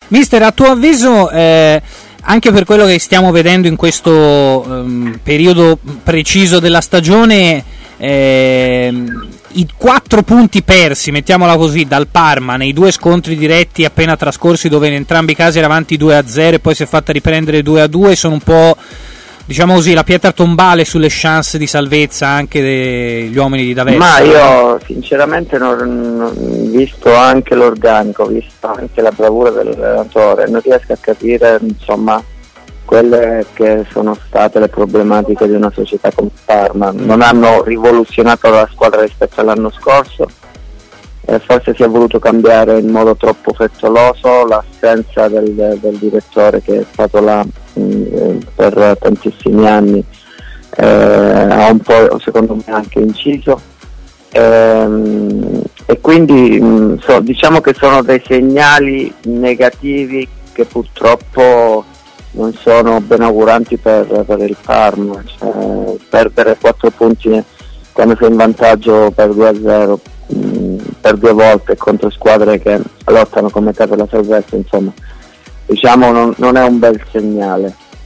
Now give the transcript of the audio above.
Mister, a tuo avviso, anche per quello che stiamo vedendo in questo periodo preciso della stagione, i 4 punti persi, mettiamola così, dal Parma nei 2 scontri diretti appena trascorsi, dove in entrambi i casi era avanti 2-0 e poi si è fatta riprendere 2-2, sono un po', diciamo così, la pietra tombale sulle chance di salvezza anche degli uomini di D'Aversa. Ma io sinceramente visto anche l'organico, visto anche la bravura dell'allenatore, non riesco a capire insomma quelle che sono state le problematiche di una società come Parma. Non hanno rivoluzionato la squadra rispetto all'anno scorso, forse si è voluto cambiare in modo troppo frettoloso, l'assenza del direttore che è stato là per tantissimi anni ha un po', secondo me, anche inciso, e quindi diciamo che sono dei segnali negativi che purtroppo non sono benauguranti per il Parma. Perdere 4 punti quando sei in vantaggio per 2-0 per 2 volte contro squadre che lottano come te per la salvezza, insomma, diciamo non è un bel segnale.